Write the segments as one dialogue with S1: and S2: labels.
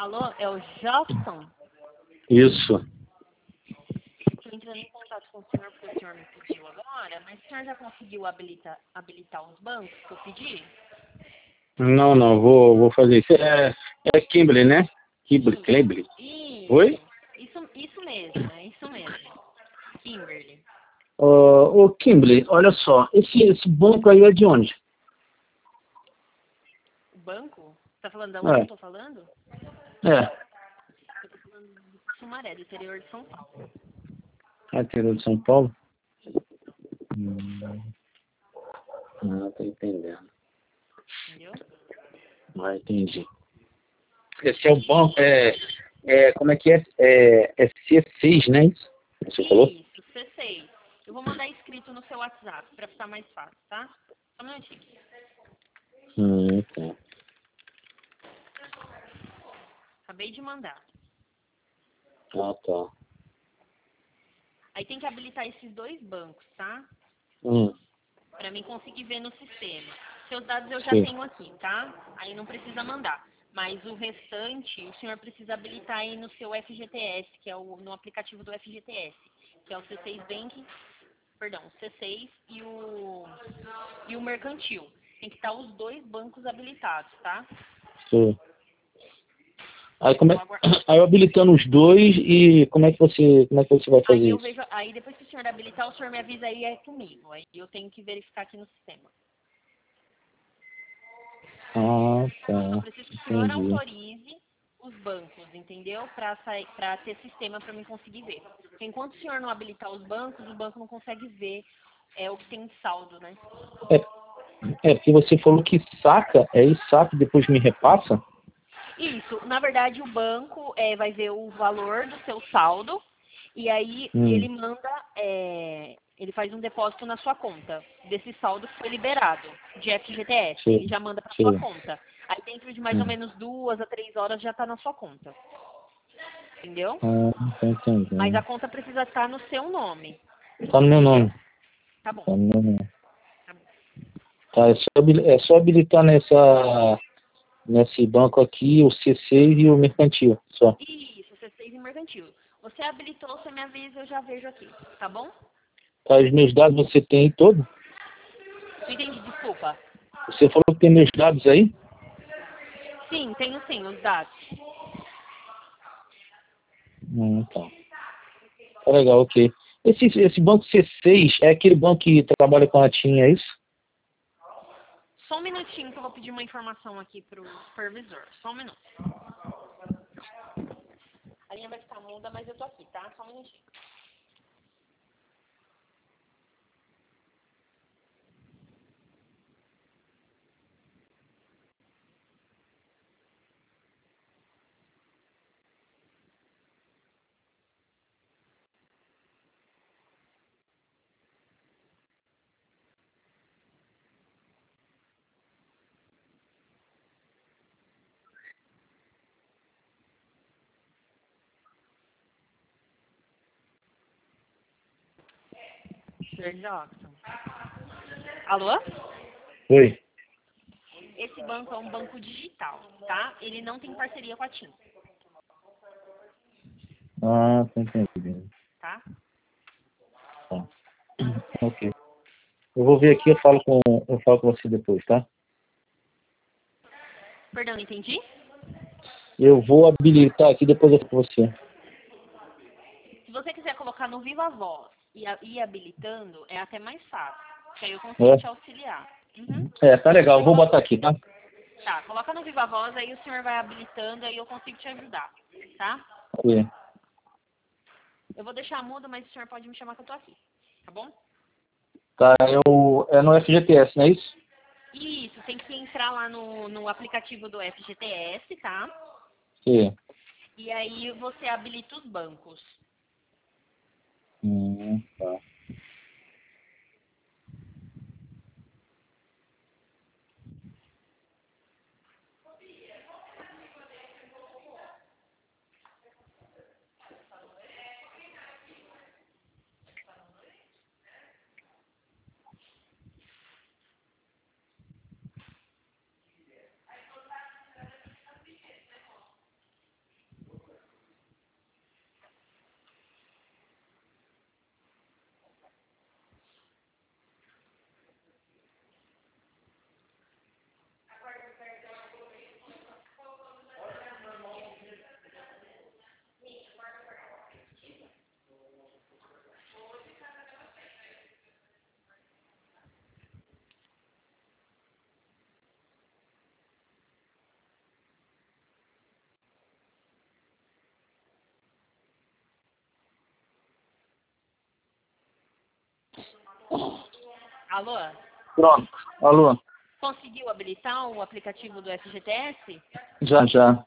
S1: Alô, é o Jobson?
S2: Isso.
S1: Estou entrando em contato com o senhor porque o senhor me pediu agora, mas o senhor já conseguiu habilitar os bancos que eu pedi?
S2: Não, vou fazer isso. É Kimberly, né? Kimberly. Oi?
S1: Isso mesmo, é isso mesmo. Kimberly.
S2: Ô, Kimberly, olha só, esse banco aí é de onde?
S1: O banco? Você tá falando de onde eu tô falando?
S2: É.
S1: Eu tô falando de Sumaré, do interior de São Paulo.
S2: Interior de São Paulo? Tô entendendo.
S1: Entendeu?
S2: Entendi. Esse é o banco, como é que é? É C6, né? Isso? Você falou?
S1: Isso, C6. Eu vou mandar escrito no seu WhatsApp pra ficar mais fácil, tá? Só um minutinho.
S2: Tá.
S1: Acabei de mandar.
S2: Ah, tá.
S1: Aí tem que habilitar esses dois bancos, tá? Pra mim conseguir ver no sistema. Seus dados eu já
S2: Sim.
S1: tenho aqui, tá? Aí não precisa mandar. Mas o restante, o senhor precisa habilitar aí no seu FGTS, que é no aplicativo do FGTS, que é o C6 Bank, perdão, o C6 e o Mercantil. Tem que estar os dois bancos habilitados, tá?
S2: Sim. Aí eu habilitando os dois e como é que você vai fazer
S1: Aí eu
S2: isso?
S1: vejo, aí depois que o senhor habilitar, o senhor me avisa aí é comigo. Aí eu tenho que verificar aqui no sistema.
S2: Ah,
S1: Eu
S2: tá.
S1: preciso que o senhor
S2: Entendi.
S1: autorize os bancos, entendeu? Para ter sistema para mim conseguir ver. Porque enquanto o senhor não habilitar os bancos, o banco não consegue ver o que tem de saldo, né?
S2: Porque você falou que saca, saca e depois me repassa?
S1: Isso, na verdade o banco vai ver o valor do seu saldo e aí ele manda, ele faz um depósito na sua conta desse saldo que foi liberado de FGTS,
S2: Sim.
S1: ele já manda para sua conta. Aí dentro de mais ou menos 2 a 3 horas já está na sua conta. Entendeu?
S2: Tô entendendo.
S1: Mas a conta precisa estar no seu nome.
S2: Tá no meu nome.
S1: Tá bom.
S2: Tá no meu nome.
S1: Tá bom.
S2: Tá, é só habilitar nesse banco aqui o C6 e o mercantil, só.
S1: Isso, C6 e mercantil. Você habilitou, você me avisa, eu já vejo aqui. Tá bom?
S2: Tá, os meus dados você tem aí todo?
S1: Não entendi, desculpa.
S2: Você falou que tem meus dados aí?
S1: Sim, tenho sim, os dados.
S2: Tá. Tá legal, ok. Esse banco C6 é aquele banco que trabalha com a TIM, é isso?
S1: Só um minutinho que eu vou pedir uma informação aqui pro supervisor. Só um minuto. A linha vai ficar muda, mas eu tô aqui, tá? Só um minutinho. Sr. Jackson. Alô?
S2: Oi.
S1: Esse banco é um banco digital, tá? Ele não tem parceria com a TIM,
S2: Ah, tô entendendo.
S1: tá?
S2: Tá. Ok. Eu vou ver aqui, eu falo com você depois, tá?
S1: Perdão, não entendi?
S2: Eu vou habilitar aqui, depois eu falo com você.
S1: Se você quiser colocar no Viva Voz e ir habilitando, é até mais fácil. Que aí eu consigo te auxiliar. Uhum.
S2: Tá legal. Eu vou botar aqui, tá?
S1: Tá, coloca no Viva Voz, aí o senhor vai habilitando, aí eu consigo te ajudar, tá?
S2: Sim.
S1: Eu vou deixar mudo, mas o senhor pode me chamar que eu tô aqui, tá bom?
S2: Tá, é no FGTS, não é isso?
S1: Isso, tem que entrar lá no aplicativo do FGTS, tá?
S2: Sim.
S1: E aí você habilita os bancos.
S2: Tá.
S1: Alô?
S2: Pronto. Alô?
S1: Conseguiu habilitar o aplicativo do FGTS?
S2: Já.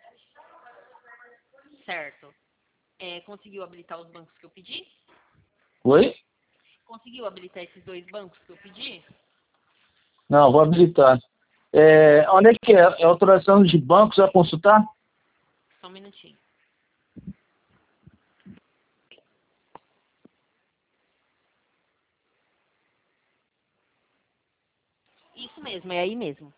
S1: Certo. Conseguiu habilitar os bancos que eu pedi?
S2: Oi?
S1: Conseguiu habilitar esses 2 bancos que eu pedi?
S2: Não, vou habilitar. Onde é que é? É autorização de bancos a consultar?
S1: Só um minutinho. Isso mesmo, é aí mesmo.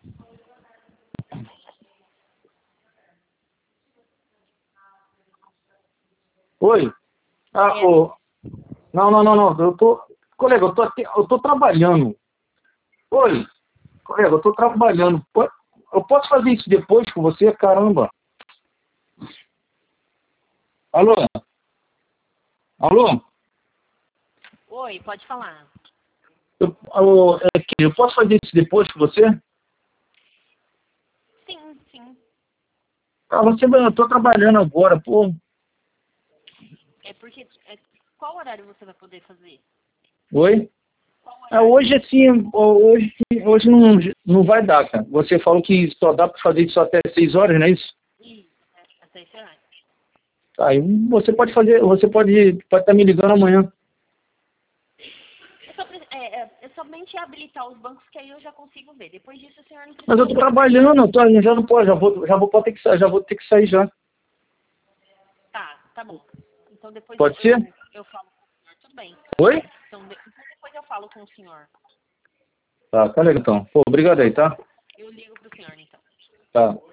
S2: Oi? Não. Colega, eu tô trabalhando. Oi? Colega, eu tô trabalhando. Eu posso fazer isso depois com você? Caramba. Alô? Alô?
S1: Oi, pode falar.
S2: Eu posso fazer isso depois com você?
S1: Sim.
S2: Eu tô trabalhando agora, pô.
S1: É porque... qual horário você vai poder fazer?
S2: Oi?
S1: Qual horário?
S2: Hoje não vai dar, cara. Você falou que só dá para fazer isso até 6 horas, não é isso?
S1: Isso, até esse horário.
S2: Aí você pode estar me ligando amanhã.
S1: É somente habilitar os bancos que aí eu já consigo ver. Depois disso o senhor não
S2: Mas eu
S1: precisa...
S2: tô trabalhando, já não posso, já vou ter que sair já.
S1: Tá bom. Então depois
S2: Pode ser?
S1: eu falo com o senhor. Tudo bem.
S2: Oi?
S1: Então depois eu falo com o senhor.
S2: Tá legal então. Pô, obrigado aí, tá?
S1: Eu ligo pro senhor, então.
S2: Tá.